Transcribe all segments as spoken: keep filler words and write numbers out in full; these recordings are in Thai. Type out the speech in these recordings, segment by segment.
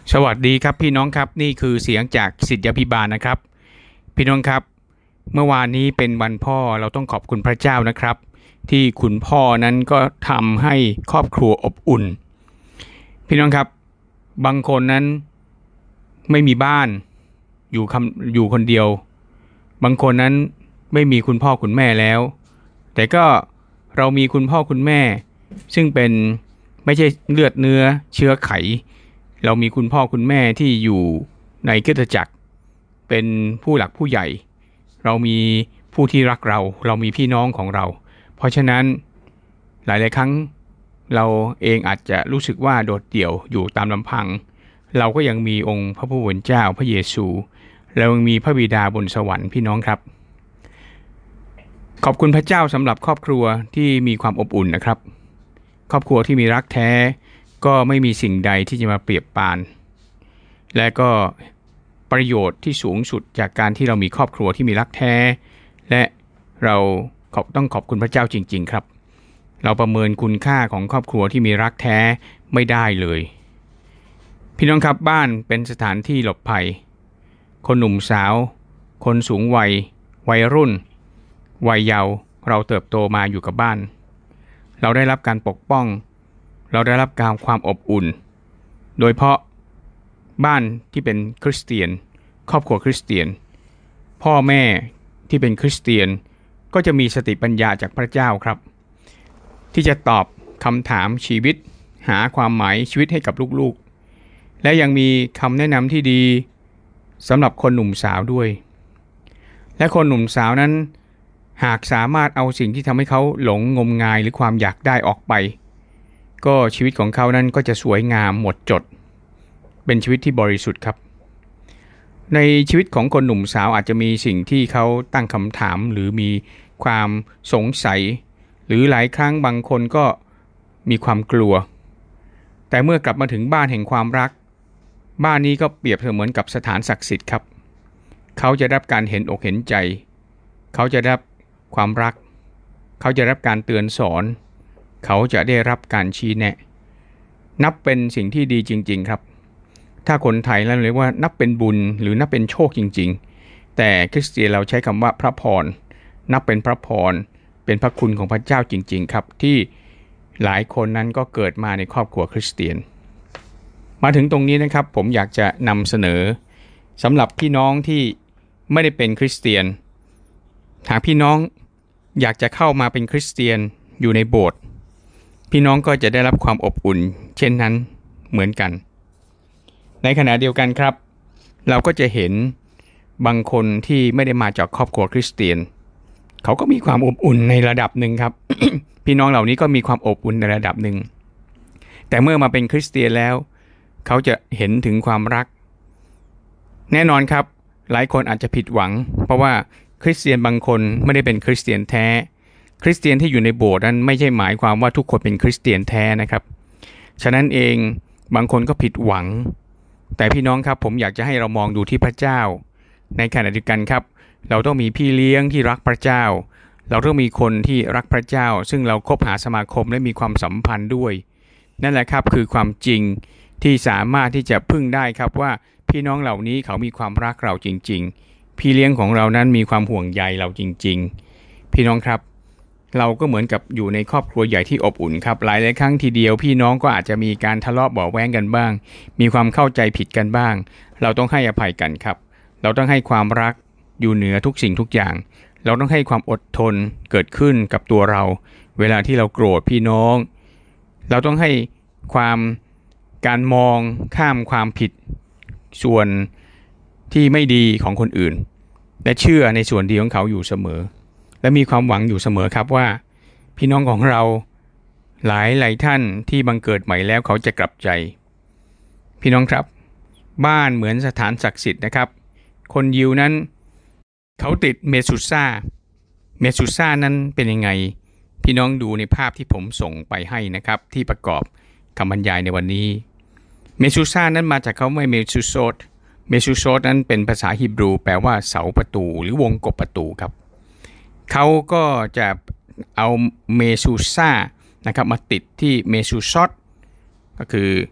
สวัสดีครับพี่น้องครับนี่คือเสียงจากศิษยาภิบาลนะครับพี่น้องครับเมื่อวานนี้เป็นวันพ่อเราต้องขอบคุณพระเจ้านะครับที่คุณพ่อนั้นก็ทำให้ครอบครัวอบอุ่นพี่น้องครับบางคนนั้นไม่มีบ้านอยู่คำอยู่คนเดียวบางคนนั้นไม่มีคุณพ่อคุณแม่แล้วแต่ก็เรามีคุณพ่อคุณแม่ซึ่งเป็นไม่ใช่เลือดเนื้อเชื้อไขเรามีคุณพ่อคุณแม่ที่อยู่ในคริสตจักรเป็นผู้หลักผู้ใหญ่เรามีผู้ที่รักเราเรามีพี่น้องของเราเพราะฉะนั้นหลายๆครั้งเราเองอาจจะรู้สึกว่าโดดเดี่ยวอยู่ตามลำพังเราก็ยังมีองค์พระผู้เป็นเจ้าพระเยซูเรายังมีพระบิดาบนสวรรค์พี่น้องครับขอบคุณพระเจ้าสำหรับครอบครัวที่มีความอบอุ่นนะครับครอบครัวที่มีรักแท้ก็ไม่มีสิ่งใดที่จะมาเปรียบปานและก็ประโยชน์ที่สูงสุดจากการที่เรามีครอบครัวที่มีรักแท้และเราต้องขอบคุณพระเจ้าจริงๆครับเราประเมินคุณค่าของครอบครัวที่มีรักแท้ไม่ได้เลยพี่น้องครับบ้านเป็นสถานที่หลบภัยคนหนุ่มสาวคนสูงวัยวัยรุ่นวัยเยาว์เราเติบโตมาอยู่กับบ้านเราได้รับการปกป้องเราได้รับการความอบอุ่นโดยเพราะบ้านที่เป็นคริสเตียนครอบครัวคริสเตียนพ่อแม่ที่เป็นคริสเตียนก็จะมีสติปัญญาจากพระเจ้าครับที่จะตอบคำถามชีวิตหาความหมายชีวิตให้กับลูกๆและยังมีคำแนะนำที่ดีสำหรับคนหนุ่มสาวด้วยและคนหนุ่มสาวนั้นหากสามารถเอาสิ่งที่ทำให้เขาหลงงมงายหรือความอยากได้ออกไปก็ชีวิตของเขานั้นก็จะสวยงามหมดจดเป็นชีวิตที่บริสุทธิ์ครับในชีวิตของคนหนุ่มสาวอาจจะมีสิ่งที่เขาตั้งคำถามหรือมีความสงสัยหรือหลายครั้งบางคนก็มีความกลัวแต่เมื่อกลับมาถึงบ้านแห่งความรักบ้านนี้ก็เปรียบเสมือนกับสถานศักดิ์สิทธิ์ครับเขาจะรับการเห็นอกเห็นใจเขาจะรับความรักเขาจะรับการเตือนสอนเขาจะได้รับการชี้แนะนับเป็นสิ่งที่ดีจริงๆครับถ้าคนไทยเราเรียกว่านับเป็นบุญหรือนับเป็นโชคจริงๆแต่คริสเตียนเราใช้คำว่าพระพรนับเป็นพระพรเป็นพระคุณของพระเจ้าจริงๆครับที่หลายคนนั้นก็เกิดมาในครอบครัวคริสเตียนมาถึงตรงนี้นะครับผมอยากจะนำเสนอสำหรับพี่น้องที่ไม่ได้เป็นคริสเตียนหากพี่น้องอยากจะเข้ามาเป็นคริสเตียนอยู่ในโบสถ์พี่น้องก็จะได้รับความอบอุ่นเช่นนั้นเหมือนกันในขณะเดียวกันครับเราก็จะเห็นบางคนที่ไม่ได้มาจากครอบครัวคริสเตียนเขาก็มีความอบอุ่นในระดับหนึ่งครับ พี่น้องเหล่านี้ก็มีความอบอุ่นในระดับหนึ่งแต่เมื่อมาเป็นคริสเตียนแล้วเขาจะเห็นถึงความรักแน่นอนครับหลายคนอาจจะผิดหวังเพราะว่าคริสเตียนบางคนไม่ได้เป็นคริสเตียนแท้คริสเตียนที่อยู่ในโบสถ์นั้นไม่ใช่หมายความว่าทุกคนเป็นคริสเตียนแท้นะครับฉะนั้นเองบางคนก็ผิดหวังแต่พี่น้องครับผมอยากจะให้เรามองดูที่พระเจ้าในขณะเดียวกันครับเราต้องมีพี่เลี้ยงที่รักพระเจ้าเราต้องมีคนที่รักพระเจ้าซึ่งเราคบหาสมาคมและมีความสัมพันธ์ด้วยนั่นแหละครับคือความจริงที่สามารถที่จะพึ่งได้ครับว่าพี่น้องเหล่านี้เขามีความรักเราจริงๆพี่เลี้ยงของเรานั้นมีความห่วงใยเราจริงๆพี่น้องครับเราก็เหมือนกับอยู่ในครอบครัวใหญ่ที่อบอุ่นครับหลายหลายครั้งทีเดียวพี่น้องก็อาจจะมีการทะเลาะเบาะแว้งกันบ้างมีความเข้าใจผิดกันบ้างเราต้องให้อภัยกันครับเราต้องให้ความรักอยู่เหนือทุกสิ่งทุกอย่างเราต้องให้ความอดทนเกิดขึ้นกับตัวเราเวลาที่เราโกรธพี่น้องเราต้องให้ความการมองข้ามความผิดส่วนที่ไม่ดีของคนอื่นและเชื่อในส่วนดีของเขาอยู่เสมอและมีความหวังอยู่เสมอครับว่าพี่น้องของเราหลายหลายท่านที่บังเกิดใหม่แล้วเขาจะกลับใจพี่น้องครับบ้านเหมือนสถานศักดิ์สิทธิ์นะครับคนยิวนั้นเขาติดเมซุซ่าเมซุซ่านั้นเป็นยังไงพี่น้องดูในภาพที่ผมส่งไปให้นะครับที่ประกอบคำบรรยายในวันนี้เมซุซ่านั้นมาจากคำว่าเมซุโซตเมซุโซตนั้นเป็นภาษาฮีบรูแปลว่าเสาประตูหรือวงกบประตูครับเขาก็จะเอาเมซูซ่านะครับมาติดที่เมซูซอตก็คือ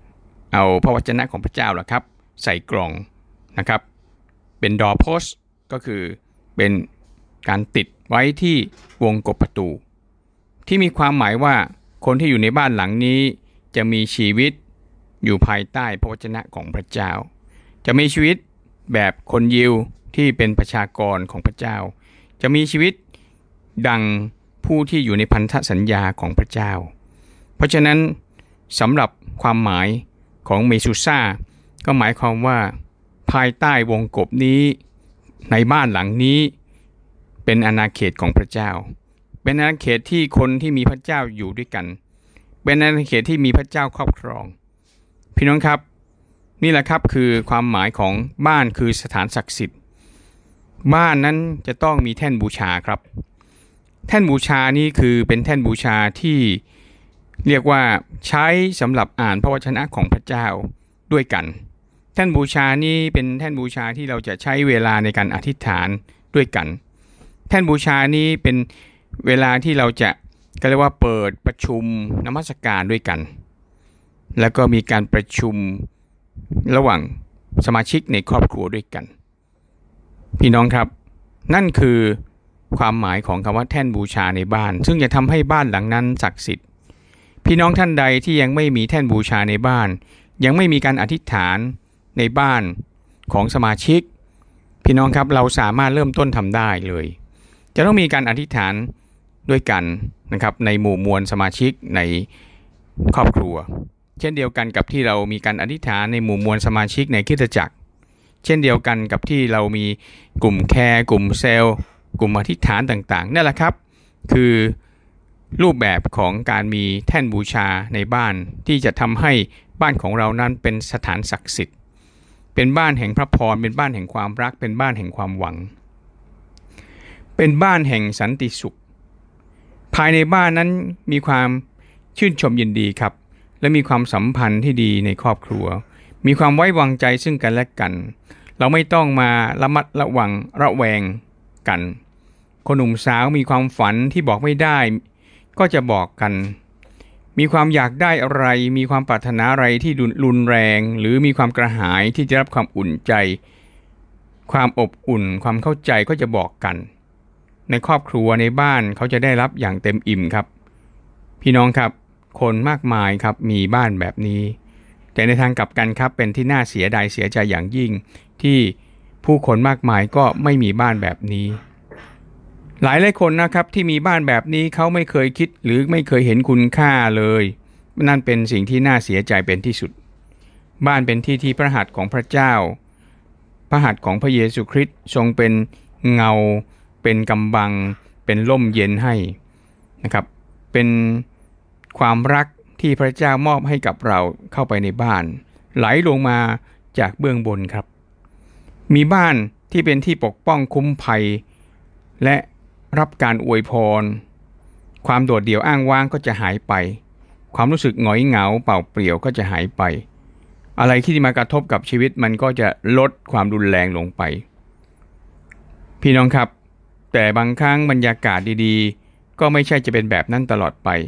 เอาพระวจนะของพระเจ้าล่ะครับใส่กล่องนะครับเป็นดอร์โพสต์ก็คือเป็นการติดไว้ที่วงกบประตูที่มีความหมายว่าคนที่อยู่ในบ้านหลังนี้จะมีชีวิตอยู่ภายใต้พระวจนะของพระเจ้าจะมีชีวิตแบบคนยิวที่เป็นประชากรของพระเจ้าจะมีชีวิตดังผู้ที่อยู่ในพันธสัญญาของพระเจ้าเพราะฉะนั้นสำหรับความหมายของเมซูซ่าก็หมายความว่าภายใต้วงกบนี้ในบ้านหลังนี้เป็นอาณาเขตของพระเจ้าเป็นอาณาเขตที่คนที่มีพระเจ้าอยู่ด้วยกันเป็นอาณาเขตที่มีพระเจ้าครอบครองพี่น้องครับนี่แหละครับคือความหมายของบ้านคือสถานศักดิ์สิทธิ์บ้านนั้นจะต้องมีแท่นบูชาครับแท่นบูชานี้คือเป็นแท่นบูชาที่เรียกว่าใช้สำหรับอ่านพระวจนะของพระเจ้าด้วยกันแท่นบูชานี้เป็นแท่นบูชาที่เราจะใช้เวลาในการอธิษฐานด้วยกันแท่นบูชานี้เป็นเวลาที่เราจะก็เรียกว่าเปิดประชุมนมัสการด้วยกันแล้วก็มีการประชุมระหว่างสมาชิกในครอบครัวด้วยกันพี่น้องครับนั่นคือความหมายของคำว่าแท่นบูชาในบ้านซึ่งจะทำให้บ้านหลังนั้นศักดิ์สิทธิ์พี่น้องท่านใดที่ยังไม่มีแท่นบูชาในบ้านยังไม่มีการอธิษฐานในบ้านของสมาชิกพี่น้องครับเราสามารถเริ่มต้นทำได้เลยจะต้องมีการอธิษฐานด้วยกันนะครับในหมู่มวลสมาชิกในครอบครัวเช่นเดียวกันกับที่เรามีการอธิษฐานในหมู่มวลสมาชิกในคริสตจักรเช่นเดียวกันกับที่เรามีกลุ่มแคร์กลุ่มเซลล์กลุ่มอธิษฐานต่างๆนั่นแหละครับคือรูปแบบของการมีแท่นบูชาในบ้านที่จะทำให้บ้านของเรานั้นเป็นสถานศักดิ์สิทธิ์เป็นบ้านแห่งพระพรเป็นบ้านแห่งความรักเป็นบ้านแห่งความหวังเป็นบ้านแห่งสันติสุขภายในบ้านนั้นมีความชื่นชมยินดีครับและมีความสัมพันธ์ที่ดีในครอบครัวมีความไว้วางใจซึ่งกันและกันเราไม่ต้องมาระมัดระวังระแวงกันคนหนุ่มสาวมีความฝันที่บอกไม่ได้ก็จะบอกกันมีความอยากได้อะไรมีความปรารถนาอะไรที่รุนแรงหรือมีความกระหายที่จะรับความอุ่นใจความอบอุ่นความเข้าใจก็จะบอกกันในครอบครัวในบ้านเขาจะได้รับอย่างเต็มอิ่มครับพี่น้องครับคนมากมายครับมีบ้านแบบนี้แต่ในทางกลับกันครับเป็นที่น่าเสียดายเสียใจอย่างยิ่งที่ผู้คนมากมายก็ไม่มีบ้านแบบนี้หลายหลายคนนะครับที่มีบ้านแบบนี้เขาไม่เคยคิดหรือไม่เคยเห็นคุณค่าเลยนั่นเป็นสิ่งที่น่าเสียใจเป็นที่สุดบ้านเป็นที่ที่พระหัตถ์ของพระเจ้าพระหัตถ์ของพระเยซูคริสต์ทรงเป็นเงาเป็นกำบังเป็นร่มเย็นให้นะครับเป็นความรักที่พระเจ้ามอบให้กับเราเข้าไปในบ้านไหลลงมาจากเบื้องบนครับมีบ้านที่เป็นที่ปกป้องคุ้มภัยและรับการอวยพรความโดดเดี่ยวอ้างว้างก็จะหายไปความรู้สึกหงอยเหงาเปล่าเปลี่ยวก็จะหายไปอะไรที่มากระทบกับชีวิตมันก็จะลดความรุนแรงลงไปพี่น้องครับแต่บางครั้งบรรยากาศดีๆก็ไม่ใช่จะเป็นแบบนั้นตลอดไป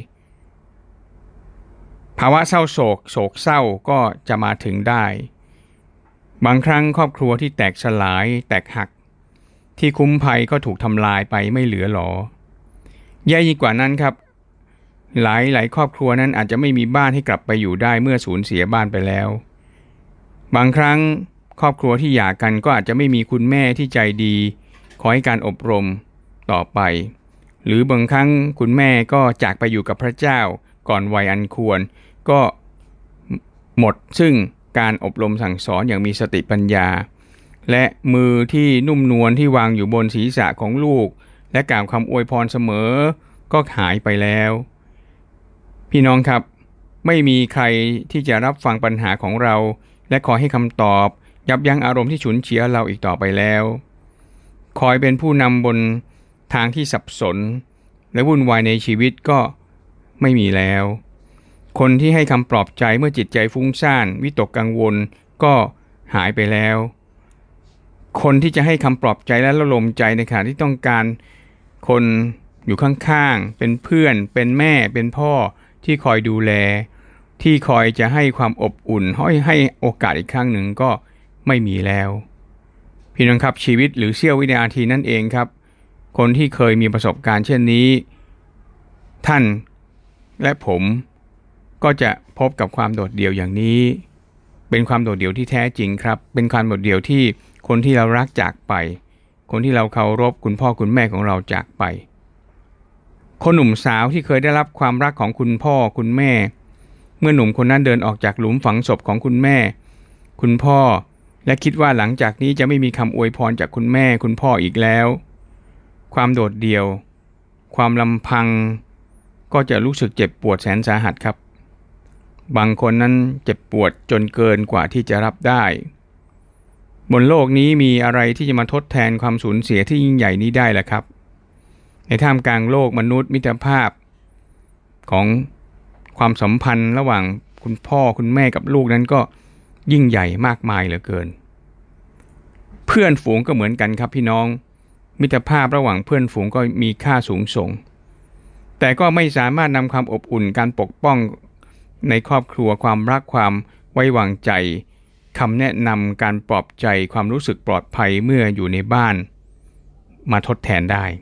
ภาวะเศร้าโศกโศกเศร้าก็จะมาถึงได้บางครั้งครอบครัวที่แตกสลายแตกหักที่คุ้มภัยก็ถูกทำลายไปไม่เหลือหรอแย่ยิ่งกว่านั้นครับหลายหลายครอบครัวนั้นอาจจะไม่มีบ้านให้กลับไปอยู่ได้เมื่อสูญเสียบ้านไปแล้วบางครั้งครอบครัวที่หย่ากันก็อาจจะไม่มีคุณแม่ที่ใจดีขอให้การอบรมต่อไปหรือบางครั้งคุณแม่ก็จากไปอยู่กับพระเจ้าก่อนวัยอันควรก็หมดซึ่งการอบรมสั่งสอนอย่างมีสติปัญญาและมือที่นุ่มนวลที่วางอยู่บนศีรษะของลูกและกล่าวคำอวยพรเสมอก็หายไปแล้วพี่น้องครับไม่มีใครที่จะรับฟังปัญหาของเราและขอให้คำตอบยับยั้งอารมณ์ที่ฉุนเฉียวเราอีกต่อไปแล้วคอยเป็นผู้นำบนทางที่สับสนและวุ่นวายในชีวิตก็ไม่มีแล้วคนที่ให้คำปลอบใจเมื่อจิตใจฟุ้งซ่านวิตกกังวลก็หายไปแล้วคนที่จะให้คำปลอบใจและระลมใจในขณะที่ต้องการคนอยู่ข้างๆเป็นเพื่อนเป็นแม่เป็นพ่อที่คอยดูแลที่คอยจะให้ความอบอุ่นให้ให้โอกาสอีกครั้งหนึ่งก็ไม่มีแล้วพี่น้องครับชีวิตหรือเสี้ยววินาทีนั่นเองครับคนที่เคยมีประสบการณ์เช่นนี้ท่านและผมก็จะพบกับความโดดเดี่ยวอย่างนี้เป็นความโดดเดี่ยวที่แท้จริงครับเป็นความโดดเดี่ยวที่คนที่เรารักจากไปคนที่เราเคารพคุณพ่อคุณแม่ของเราจากไปคนหนุ่มสาวที่เคยได้รับความรักของคุณพ่อคุณแม่เมื่อหนุ่มคนนั้นเดินออกจากหลุมฝังศพของคุณแม่คุณพ่อและคิดว่าหลังจากนี้จะไม่มีคำอวยพรจากคุณแม่คุณพ่ออีกแล้วความโดดเดี่ยวความลำพังก็จะรู้สึกเจ็บปวดแสนสาหัสครับบางคนนั้นเจ็บปวดจนเกินกว่าที่จะรับได้บนโลกนี้มีอะไรที่จะมาทดแทนความสูญเสียที่ยิ่งใหญ่นี้ได้ล่ะครับในท่ามกลางโลกมนุษย์มิตรภาพของความสัมพันธ์ระหว่างคุณพ่อคุณแม่กับลูกนั้นก็ยิ่งใหญ่มากมายเหลือเกินเพื่อนฝูงก็เหมือนกันครับพี่น้องมิตรภาพระหว่างเพื่อนฝูงก็มีค่าสูงส่งแต่ก็ไม่สามารถนำความอบอุ่นการปกป้องในครอบครัวความรักความไว้วางใจคำแนะนำการปลอบใจความรู้สึกปลอดภัยเมื่ออยู่ในบ้านมาทดแทนได้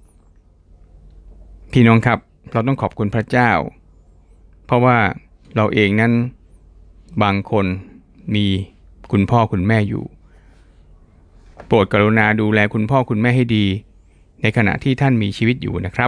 พี่น้องครับเราต้องขอบคุณพระเจ้าเพราะว่าเราเองนั้นบางคนมีคุณพ่อคุณแม่อยู่โปรดกรุณาดูแลคุณพ่อคุณแม่ให้ดีในขณะที่ท่านมีชีวิตอยู่นะครับ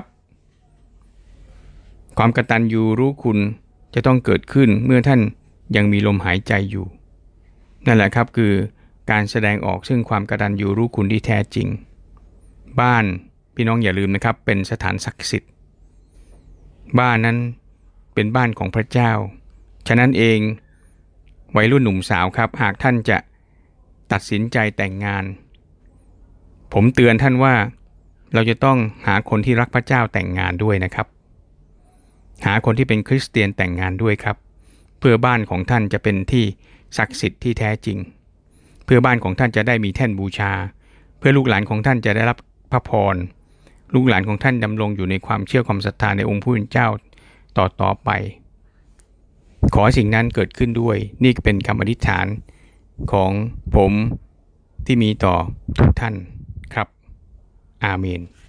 ความกตัญญูรู้คุณจะต้องเกิดขึ้นเมื่อท่านยังมีลมหายใจอยู่นั่นแหละครับคือการแสดงออกซึ่งความกตัญญูรู้คุณที่แท้จริงบ้านพี่น้องอย่าลืมนะครับเป็นสถานศักดิ์สิทธิ์บ้านนั้นเป็นบ้านของพระเจ้าฉะนั้นเองวัยรุ่นหนุ่มสาวครับหากท่านจะตัดสินใจแต่งงานผมเตือนท่านว่าเราจะต้องหาคนที่รักพระเจ้าแต่งงานด้วยนะครับหาคนที่เป็นคริสเตียนแต่งงานด้วยครับเพื่อบ้านของท่านจะเป็นที่ศักดิ์สิทธิ์ที่แท้จริงเพื่อบ้านของท่านจะได้มีแท่นบูชาเพื่อลูกหลานของท่านจะได้รับพระพรลูกหลานของท่านดำรงอยู่ในความเชื่อความศรัทธาในองค์ผู้เป็นเจ้าต่อต่อไปขอสิ่งนั้นเกิดขึ้นด้วยนี่เป็นคำอธิษฐานของผมที่มีต่อทุกท่านครับอาเมน